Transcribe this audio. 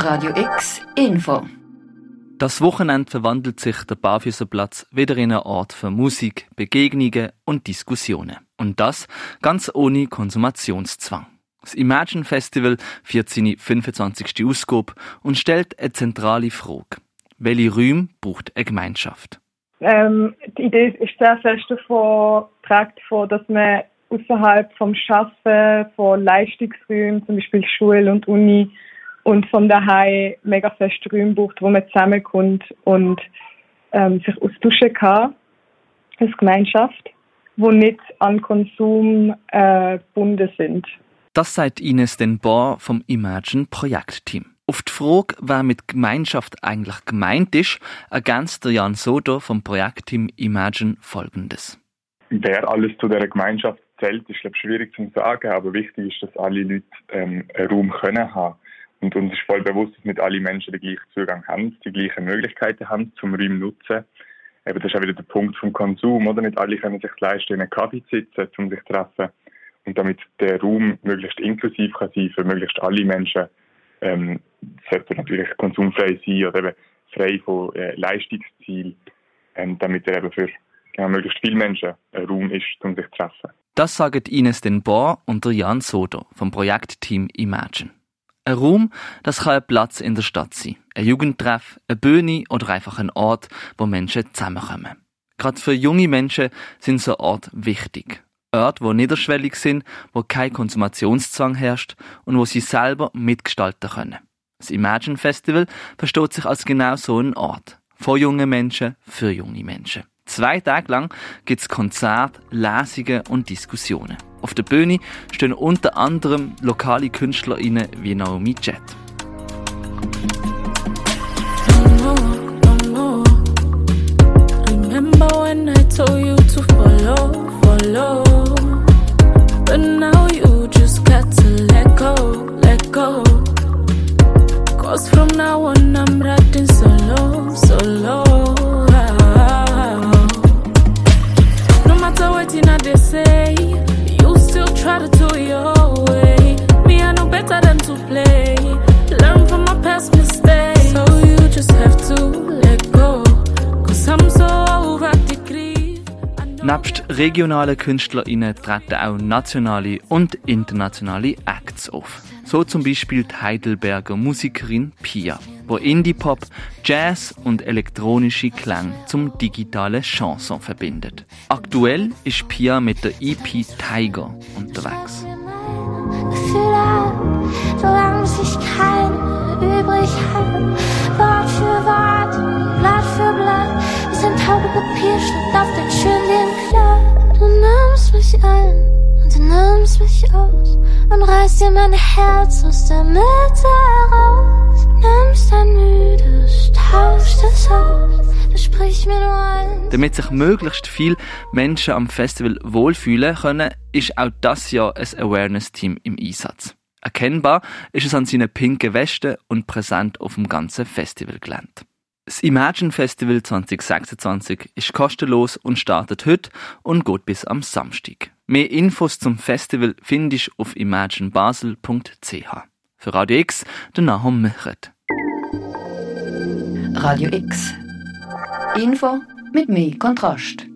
Radio X Info. Das Wochenende verwandelt sich der Barfüßerplatz wieder in einen Ort für Musik, Begegnungen und Diskussionen. Und das ganz ohne Konsumationszwang. Das Imagine Festival feiert seine 25. Ausgabe und stellt eine zentrale Frage. Welche Räume braucht eine Gemeinschaft? Die Idee ist sehr fest davon geprägt, dass man außerhalb vom Arbeiten, von Leistungsräumen, zum Beispiel Schule und Uni, und von daheim mega feste Räume braucht, wo man zusammenkommt und sich austauschen kann als Gemeinschaft, die nicht an Konsum gebunden sind. Das sagt Ines Den Boer vom Imagine Projektteam. Auf die Frage, wer mit Gemeinschaft eigentlich gemeint ist, ergänzt der Jan Soder vom Projektteam Imagine Folgendes. Wer alles zu dieser Gemeinschaft zählt, ist schwierig zu sagen, aber wichtig ist, dass alle Leute einen Raum können haben. Und uns ist voll bewusst, dass nicht alle Menschen den gleichen Zugang haben, die gleichen Möglichkeiten haben, zum Räume nutzen. Eben, das ist auch wieder der Punkt vom Konsum, oder? Nicht alle können sich leisten, in einen Kaffee zu sitzen, um sich zu treffen. Und damit der Raum möglichst inklusiv kann sein für möglichst alle Menschen, sollte natürlich konsumfrei sein oder eben frei von Leistungszielen, damit er eben für möglichst viele Menschen ein Raum ist, um sich zu treffen. Das sagen Ines Den Boer und der Jan Soder vom Projektteam Imagine. Ein Raum, das kann ein Platz in der Stadt sein, ein Jugendtreff, eine Bühne oder einfach ein Ort, wo Menschen zusammenkommen. Gerade für junge Menschen sind so Orte wichtig. Orte, die niederschwellig sind, wo kein Konsumationszwang herrscht und wo sie selber mitgestalten können. Das Imagine Festival versteht sich als genau so ein Ort. Von jungen Menschen für junge Menschen. 2 Tage lang gibt es Konzerte, Lesungen und Diskussionen. Auf der Bühne stehen unter anderem lokale KünstlerInnen wie Naomi Jet. Remember when I told you to follow, but now you just got to let go. 'Cause from now on I'm riding solo. No matter what they say, you still try to do your way. Me, I know better than to play. Learn from my past mistakes. So you just have to let go. 'Cause I'm so over the grief. Nebst regionalen KünstlerInnen treten auch nationale und internationale Acts auf. So zum Beispiel die Heidelberger Musikerin Pia, wo Indie-Pop, Jazz und elektronische Klänge zum digitalen Chanson verbindet. Aktuell ist Pia mit der EP Tiger unterwegs. Solange sich keine übrig hat, Wort für Wort, Blatt für Blatt, wie ein Taube Papierschnitt auf den schönen Blatt. Du nimmst mich ein und du nimmst mich aus und reißt dir mein Herz aus der Mitte heraus. Nimmst ein müdes, tauscht es aus, du sprichst mir nur ein. Damit sich möglichst viele Menschen am Festival wohlfühlen können, ist auch das Jahr ein Awareness-Team im Einsatz. Erkennbar ist es an seinen pinken Westen und präsent auf dem ganzen Festivalgelände. Das Imagine Festival 2026 ist kostenlos und startet heute und geht bis am Samstag. Mehr Infos zum Festival findest du auf imaginebasel.ch. Für Radio X, der Nahum Michert. Radio X Info mit mehr Kontrast.